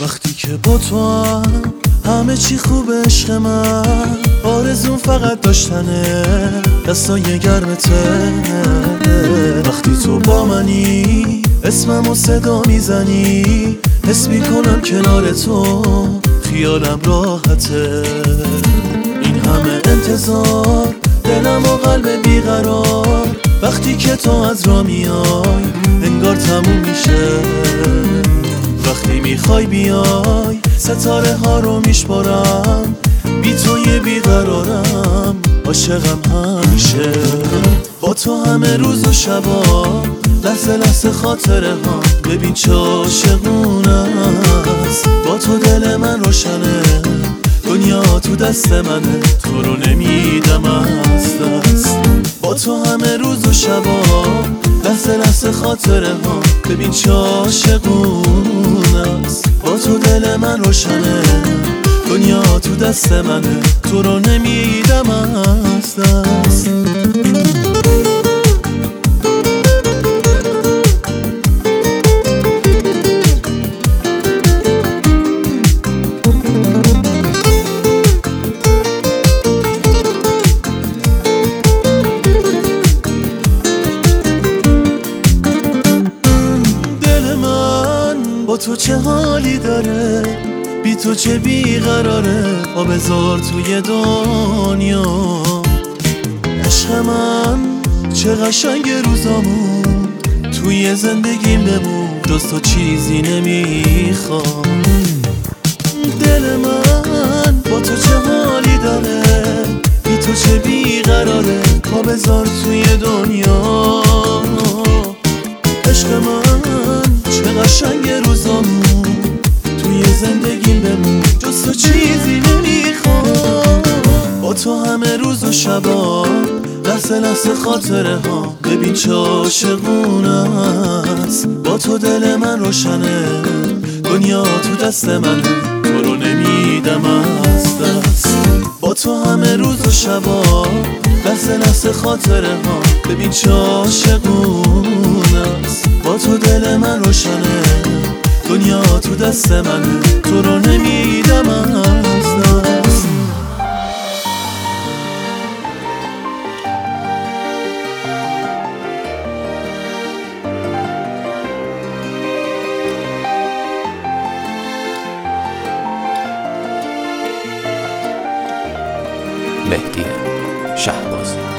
وقتی که با تو هم همه چی خوبه عشق من، آرزون فقط داشتنه دستای گرمته. وقتی تو با منی اسممو صدا میزنی، حس میکنم کنار تو خیالم راحته. این همه انتظار دلم و قلب بیقرار، وقتی که تو از راه میای انگار تموم میشه. وقتی میخوای بیای ستاره ها رو میشمارم، بی توی بیقرارم عاشقم همیشه. با تو همه روز و شبا لحظه لحظه خاطره ها، ببین چه عاشقونه است. با تو دل من روشنه، دنیا تو دست منه، تو رو نمیدم از دست. با تو همه روز و شبا لحظه لحظه خاطره ها، ببین چه عاشقونه است. با تو دل من روشنه، دنیا تو دست منه، تو رو نمیدم از دست. با تو چه حالی داره، بی تو چه بیقراره، با بذار توی دنیا. عشق من چه قشنگ روزامون، توی زندگیم بمون، جز تو چیزی نمیخوام. دل من با تو چه حالی داره، بی تو چه بیقراره، با بذار توی دنیا. عشق من چه قشنگ روزامون، توی زندگیم بمون، جز تو چیزی نمیخوام. با تو همه روز و شبا لحظه لحظه خاطره ها، ببین چه عاشقونه است. با تو دل من روشنه، دنیا تو دست منه، تو رو نمیدم از دست. با تو همه روز و شبا لحظه لحظه خاطره ها، ببین چه عاشقونه است. با تو دل من روشنه، دنیا تو دست منه، تو رو نمیدم از دست. مهدی شهبازی.